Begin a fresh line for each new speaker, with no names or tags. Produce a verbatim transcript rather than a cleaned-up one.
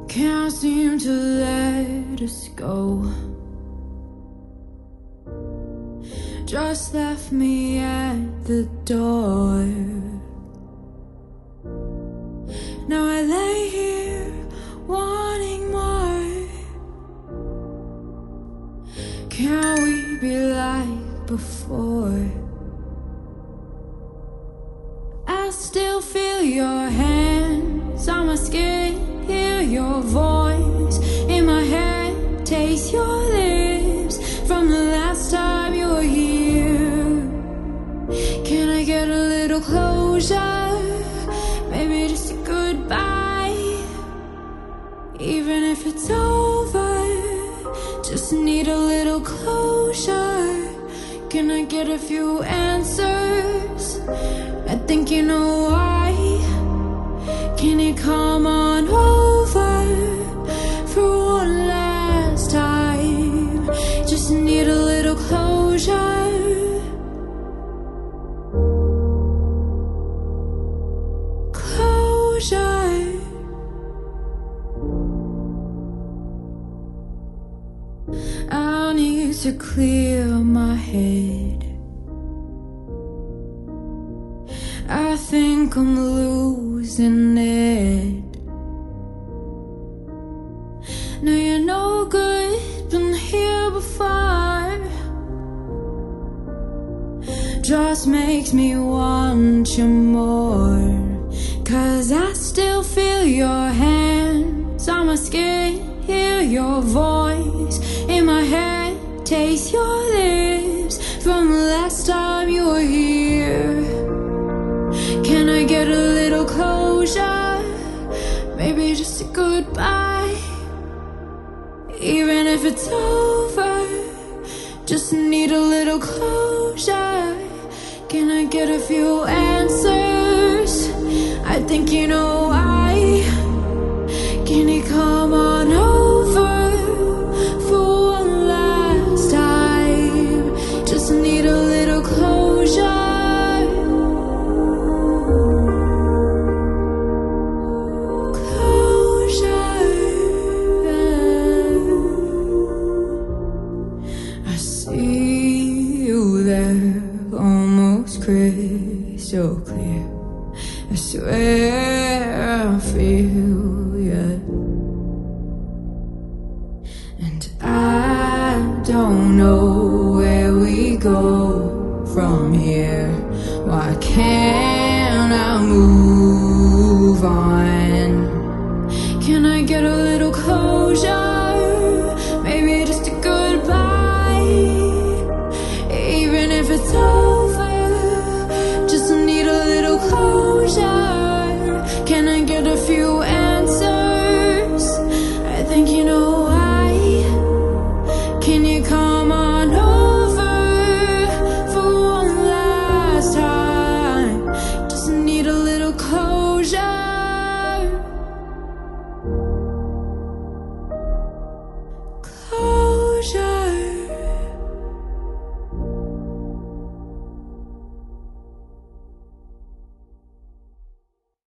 Can't seem to let us go. Just left me at the door. Now I lay here wanting more. Can we be like before? I still feel your hands on my skin, hear your voice in my head, taste your lips from the last time you were here. Can I get a little closure? Maybe just a goodbye. Even if it's over, just need a little closure. Can I get a few answers? I think you know why. Can you come on over for one last time? Just need a little closure. Closure. I need to clear my head. I think I'm losing it. Now you're no good, been here before. Just makes me want you more. Cause I still feel your hands on my skin, hear your voice in my head, taste your lips from the last time you were here. Can I get a little closure? Maybe just a goodbye. Even if it's over, just need a little closure. Can I get a few answers? I think you know why. Can you come on over for one last time? Just need a little closure. Crystal clear, I swear I feel you. And I don't know where we go from here. Why can't I move on? Can I get a little closure? Maybe just a goodbye. Even if it's over, just need a little closure.